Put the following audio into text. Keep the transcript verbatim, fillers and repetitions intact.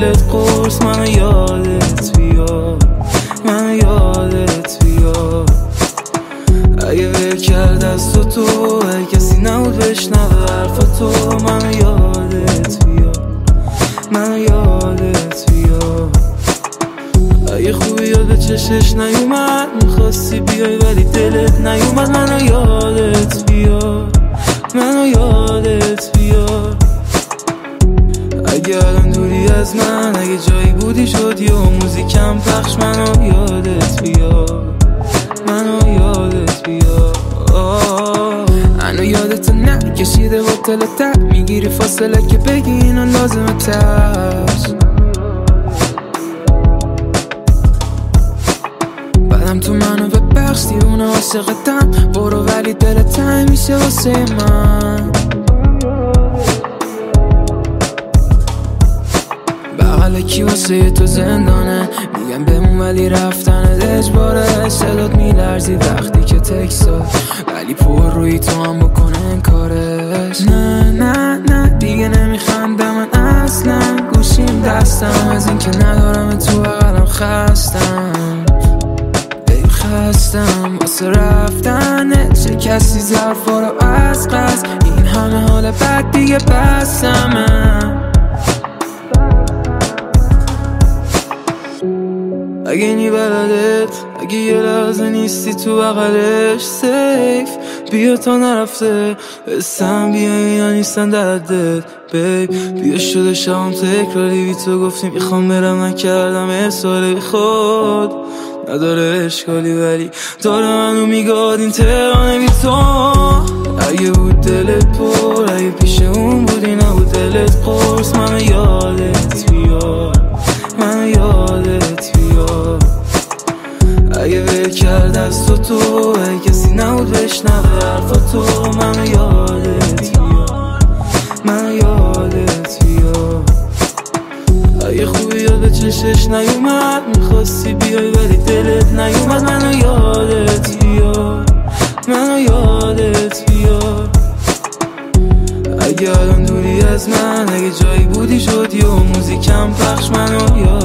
دلت قرص منو یادت بیاد، منو یادت بیاد. اگه ول کرد از تو تو اگه کسی نبود بشنوه حرف تو، منو یادت بیاد، منو یادت بیاد. اگه خوبی یاد چشش نیومد میخواستی بیای ولی دلت نیومد، منو یادت بیاد، منو یادت بیاد. اگه الان دوری از من، اگه جایی بودی شد یا موزیکم پخش، منو یادت بیاد، منو یادت بیاد. منو یادت نه کشیده هتل تر، میگیری فاصله که بگی اینو لازمه ترس. بعدم تو منو ببخش دیونه عاشقتم، برو ولی دلت تنگ میشه واسه من. بغل کی واسه تو زندانه، میگم بمون ولی رفتنت اجباره. صدات میلرزی وقتی که تکسات، ولی پر روی تو هم بکنه این کارش. نه نه نه دیگه نمیخندم من اصلا، گوشیم دستم از این که ندارم تو بغلم. خستم بیم خستم واسه رفتنه، چه کسی ظرفا رو از قصد، این همه حال بد دیگه بسمه. اگه اینی بلدت، اگه یه لحظه نیستی تو بغلش، سیف بیا تا نرفته بسم، بیا اینا نیستن دردت بیب. بیا شده شام تکراری بی تو گفتی میخوام برم، نکردم احساله بی خود نداره اشکالی، ولی داره منو میگاد این تهرانه بی تو. اگه بود دلت پر، اگه پیش اون بودی نبود دلت قرص، منو یادت بیاد، منو یادت بیاد. اگه ول کرد از تو تو اگه کسی نبود بشنوه حرف تو، منو یادت بیاد، منو یادت بیاد. اگه خوبی یاد چشش نیومد میخواستی بیای ولی دلت نیومد، منو یادت بیاد، منو یادت بیاد. اگه الان دوری از من، اگه جایی بودی شد یا موزیکم پخش، منو یادت